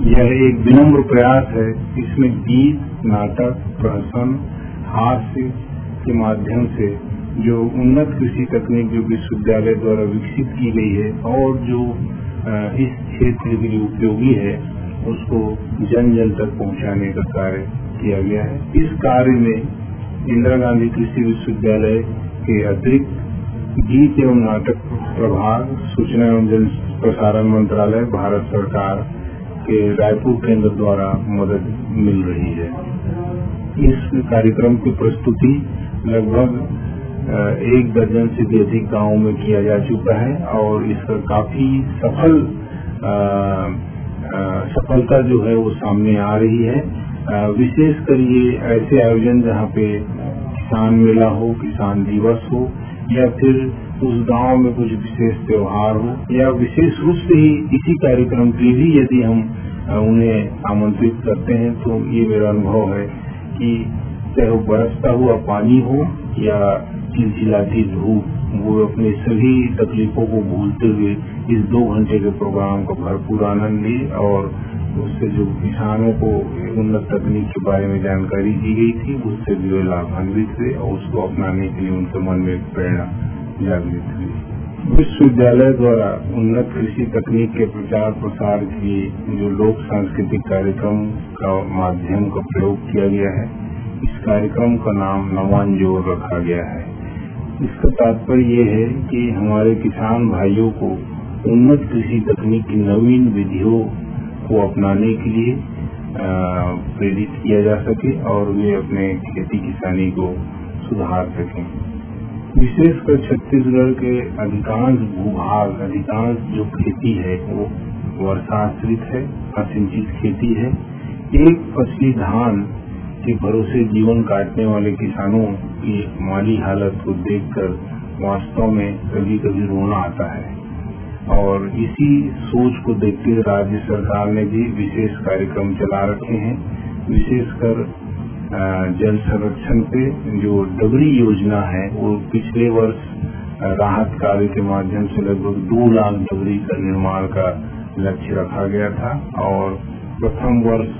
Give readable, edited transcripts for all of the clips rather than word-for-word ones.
यह एक विनम्र प्रयास है। इसमें गीत, नाटक, प्रहसन, हास्य के माध्यम से जो उन्नत कृषि तकनीक जो विश्वविद्यालय द्वारा विकसित की गई है और जो इस क्षेत्र के लिए उपयोगी है, उसको जन जन तक पहुंचाने का कार्य किया गया है। इस कार्य में इंदिरा गांधी कृषि विश्वविद्यालय के अतिरिक्त गीत एवं नाटक प्रभाग, सूचना एवं जन प्रसारण मंत्रालय, भारत सरकार के रायपुर केंद्र द्वारा मदद मिल रही है। इस कार्यक्रम की प्रस्तुति लगभग 1 दर्जन से भी अधिक गांवों में किया जा चुका है और इसका काफी सफलता जो है वो सामने आ रही है। विशेषकर ये ऐसे आयोजन जहाँ पे किसान मेला हो, किसान दिवस हो, या फिर उस गांव में कुछ विशेष त्योहार हो, या विशेष रूप से ही इसी कार्यक्रम के लिए यदि हम उन्हें आमंत्रित करते हैं, तो ये मेरा अनुभव है कि चाहे वो बरसता हुआ पानी हो या चिलचिलाती धूप, वो अपने सभी तकलीफों को भूलते हुए इस 2 घंटे के प्रोग्राम का भरपूर आनंद लिए और उससे जो किसानों को उन्नत तकनीक के बारे में जानकारी दी गई थी, उससे भी वे लाभान्वित हुए और उसको अपनाने के लिए उनके मन में प्रेरणा जागृत हुई। विश्वविद्यालय द्वारा उन्नत कृषि तकनीक के प्रचार प्रसार के लिए जो लोक सांस्कृतिक कार्यक्रम का माध्यम का प्रयोग किया गया है, इस कार्यक्रम का नाम नवांजोर रखा गया है। इसका तात्पर्य ये है कि हमारे किसान भाइयों को उन्नत कृषि तकनीक की नवीन विधियों को अपनाने के लिए प्रेरित किया जा सके और वे अपने खेती किसानी को सुधार सकें। विशेषकर छत्तीसगढ़ के अधिकांश भूभाग, अधिकांश जो खेती है वो वर्षाश्रित है, असिंचित खेती है। एक फसली धान के भरोसे जीवन काटने वाले किसानों की माली हालत को देखकर वास्तव में कभी कभी रोना आता है और इसी सोच को देखते हुए राज्य सरकार ने भी विशेष कार्यक्रम चला रखे हैं। विशेषकर जल संरक्षण पे जो डबरी योजना है, वो पिछले वर्ष राहत कार्य के माध्यम से लगभग 2 लाख डबरी का निर्माण का लक्ष्य रखा गया था और प्रथम वर्ष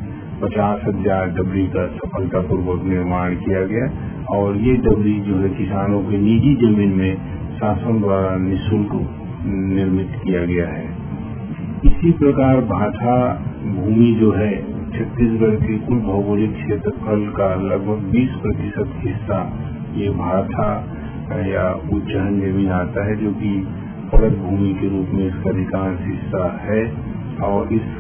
50,000 डबरी का सफलतापूर्वक निर्माण किया गया और ये डबरी जो है किसानों के निजी जमीन में शासन द्वारा निःशुल्क निर्मित किया गया है। इसी प्रकार भाठा भूमि जो है, छत्तीसगढ़ के कुल भौगोलिक क्षेत्रफल का लगभग 20% हिस्सा ये भाठा या उच्चहन जमीन आता है, जो कि फलत भूमि के रूप में इसका अधिकांश हिस्सा है और इस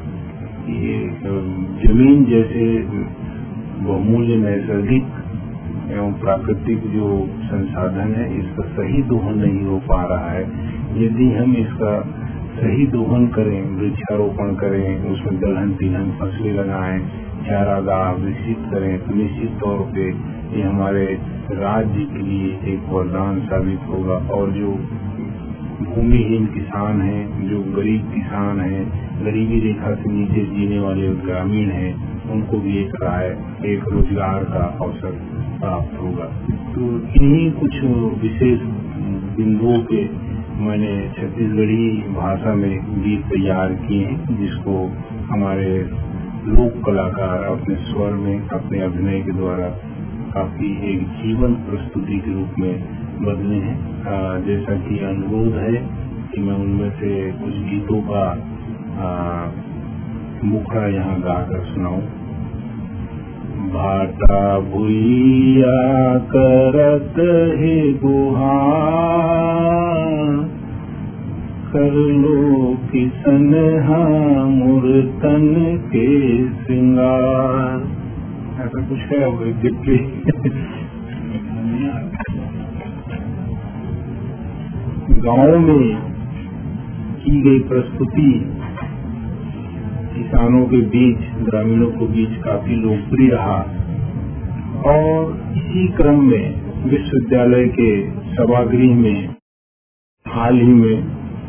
जमीन जैसे बहुमूल्य नैसर्गिक एवं प्राकृतिक जो संसाधन है, इसका सही दोहन नहीं हो पा रहा है। यदि हम इसका सही दोहन करें, वृक्षारोपण करें, उसमें दलहन तिलहन फसलें लगाएं, चारागाह विकसित करें, तो निश्चित तौर पे ये हमारे राज्य के लिए एक वरदान साबित होगा और जो भूमिहीन किसान हैं, जो गरीब किसान हैं, गरीबी रेखा से नीचे जीने वाले ग्रामीण हैं, उनको भी एक रोजगार का अवसर प्राप्त होगा। तो इन्हीं कुछ विशेष बिंदुओं पे मैंने छत्तीसगढ़ी भाषा में गीत तैयार किए हैं, जिसको हमारे लोक कलाकार अपने स्वर में, अपने अभिनय के द्वारा काफी एक जीवन प्रस्तुति के रूप में बदले हैं। जैसा कि अनुरोध है कि मैं उनमें से कुछ गीतों का मुखड़ा यहाँ गाकर सुनाऊं। भाटा भुइया करत है गुहार, कर लो किसन मूर्तन के श्रृंगार। ऐसा कुछ है वो गाँव में की गई प्रस्तुति किसानों के बीच, ग्रामीणों के बीच काफी लोकप्रिय रहा और इसी क्रम में विश्वविद्यालय के सभागृह में हाल ही में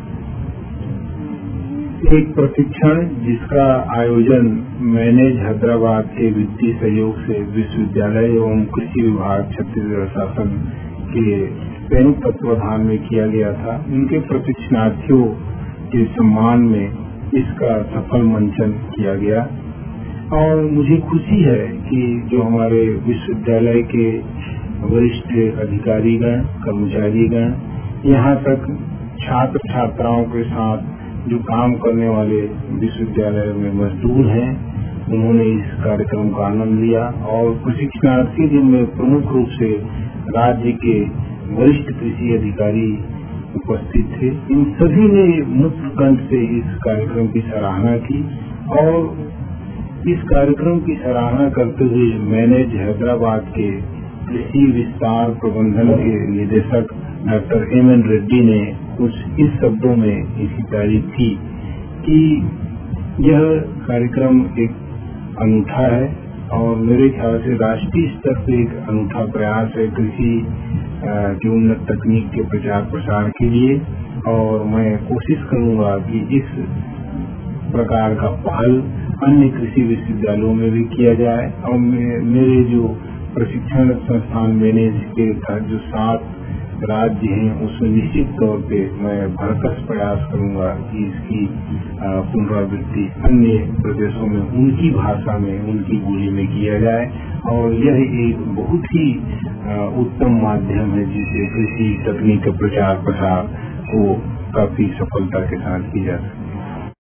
एक प्रशिक्षण, जिसका आयोजन मैनेज हैदराबाद के वित्तीय सहयोग से विश्वविद्यालय एवं कृषि विभाग छत्तीसगढ़ शासन के संयुक्त तत्वाधान में किया गया था। उनके प्रशिक्षणार्थियों के सम्मान में इसका सफल मंचन किया गया। और मुझे खुशी है कि जो हमारे विश्वविद्यालय के वरिष्ठ अधिकारीगण, कर्मचारीगण, यहाँ तक छात्र छात्राओं के साथ जो काम करने वाले विश्वविद्यालय में मजदूर हैं, उन्होंने इस कार्यक्रम का आनंद लिया। और प्रशिक्षणार्थी जिनमें प्रमुख रूप से राज्य के वरिष्ठ कृषि अधिकारी उपस्थित थे, इन सभी ने मुक्त कंठ से इस कार्यक्रम की सराहना की। और इस कार्यक्रम की सराहना करते हुए मैनेज हैदराबाद के कृषि विस्तार प्रबंधन के निदेशक डॉक्टर M.N. रेड्डी ने कुछ इस शब्दों में इसकी तारीफ की कि यह कार्यक्रम एक अनूठा है और मेरे ख्याल से राष्ट्रीय स्तर पर एक अनूठा प्रयास है कृषि की उन्नत तकनीक के प्रचार प्रसार के लिए। और मैं कोशिश करूंगा कि इस प्रकार का पहल अन्य कृषि विश्वविद्यालयों में भी किया जाए। और मेरे जो प्रशिक्षण संस्थान मैनेज के तहत जो 7 राज्य हैं, उसमें निश्चित तौर पे मैं भरसक प्रयास करूंगा कि इसकी पुनरावृत्ति अन्य प्रदेशों में उनकी भाषा में, उनकी बोली में किया जाए। और यह एक बहुत ही उत्तम माध्यम है जिससे कृषि तकनीक का प्रचार प्रसार को काफी सफलता के साथ किया जा सकता है।